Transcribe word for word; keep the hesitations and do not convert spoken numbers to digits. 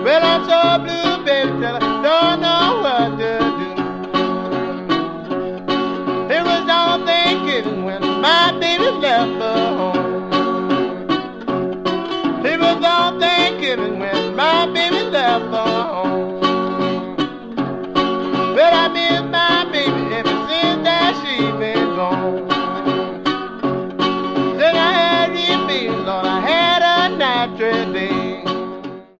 Well, I'm so blue, baby, till I don't know what to do. It was on Thanksgiving when my baby left for home. It was on Thanksgiving